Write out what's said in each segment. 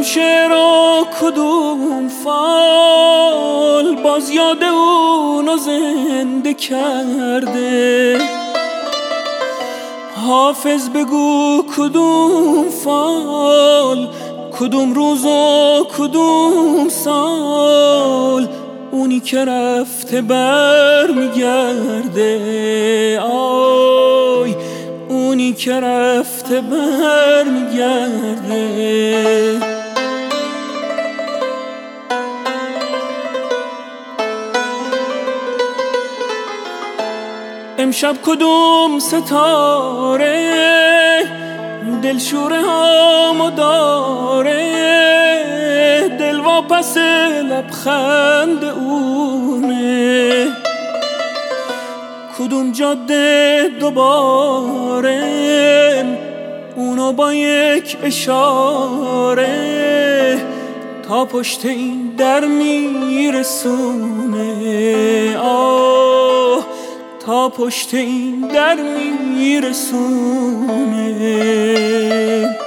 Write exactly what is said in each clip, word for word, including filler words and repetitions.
شعر و کدوم فال باز یاد اونو زنده کرده. حافظ بگو کدوم فال، کدوم روز و کدوم سال، اونی که رفته بر میگرده. آی اونی که رفته بر میگرده. امشب کدوم ستاره دلشوره هامو داره، دل واپس لبخند اونه. کدوم جاده دوباره اونو با یک اشاره تا پشت این در میرسونه. آه تا پشت این در میرسونه.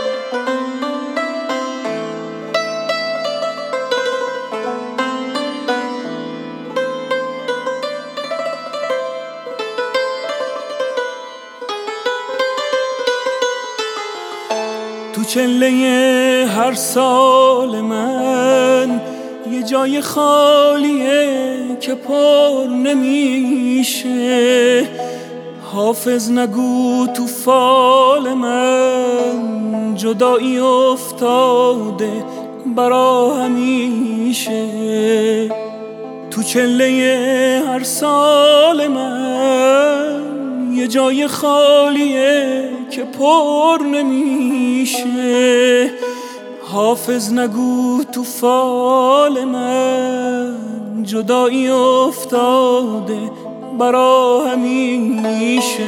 تو چله هر سال من یه جای خالیه که پر نمیشه. حافظ نگو تو فال من جدایی افتاده برا همیشه. تو چله هر سال من یه جای خالیه که پر نمیشه. حافظ نگو تو فال من جدایی افتاده برا همیشه.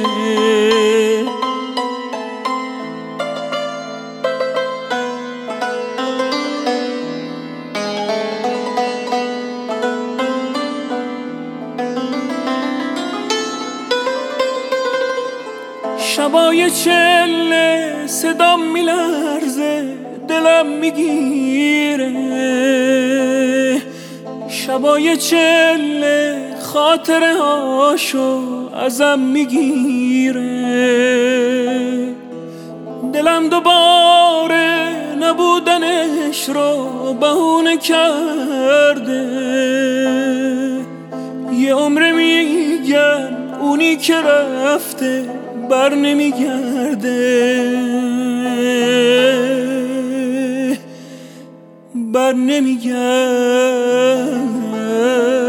شبای چله صدام میلرزه دلم میگیره. شبای چله خاطره هاشو ازم میگیره. دلم دوباره نبودنش رو بهونه کرده. یه عمر میگم اونی که رفته بر نمیگرده، بر نمیگرده.